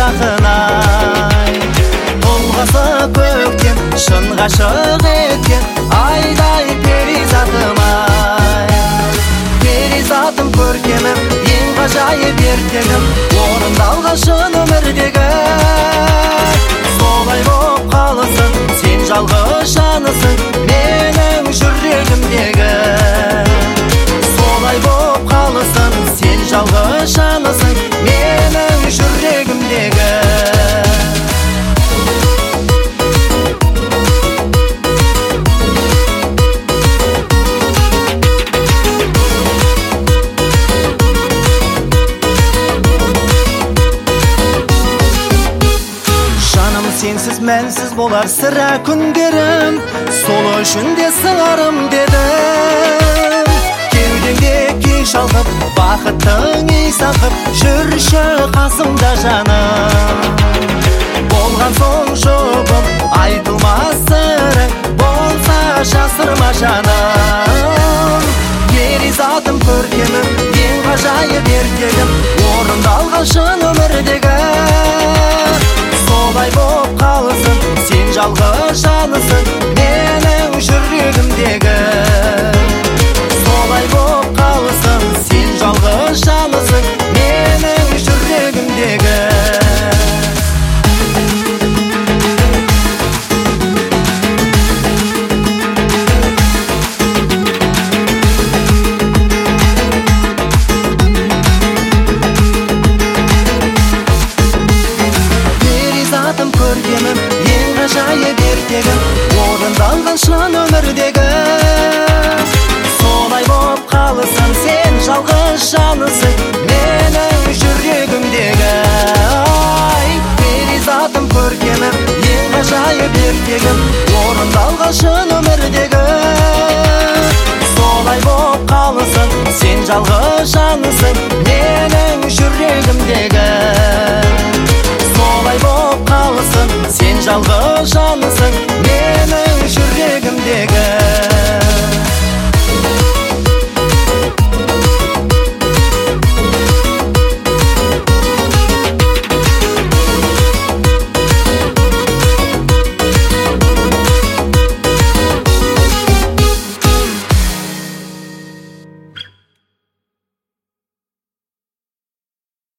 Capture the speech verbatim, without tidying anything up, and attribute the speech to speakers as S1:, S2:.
S1: ақынай. Тұлғасы көктен шын ғашық еткен айдай перизатым-ай. Перизатым көркемім, ең ғажайып ертегім, орындалғашын өмірдегі. Солай боп қалысың, сен жалғыз жанысың менің жүрегімдегі. Солай боп қалысың, сен жалғыз жанысың менің жүрегімдегі. Сенсіз мәнсіз болар сірә күндерім, сол үшін де сыңарым дедім. Кеудеңде күй шалқып, бақыттың иіс аңқып, жүрші қасымда жаным. Болған соң жұбым, айтылмас сырың, болса жасырма жаным. Перизатым көркемім, ең ғажайып ертегім, орындалған шын өмірдегі. Солай боп қалысың, сен жалғыз жанысың менің жүрегімдегі. Солай боп қалысың, сен жалғыз жанысың менің жүрегімдегі. Көркемім, ең ғажайып ертегім, орындалған шын өмірдегі. Солай боп қалысың, сен жалғыз жанысың менің жүрегімдегі. Ай, перизатым көркемім, ең ғажайып ертегім, орындалған шын өмірдегі. Солай боп қалысың, сен жалғыз жанысың менің жүрегімдегі. Солай боп қалысың, сен жалғыз жанысың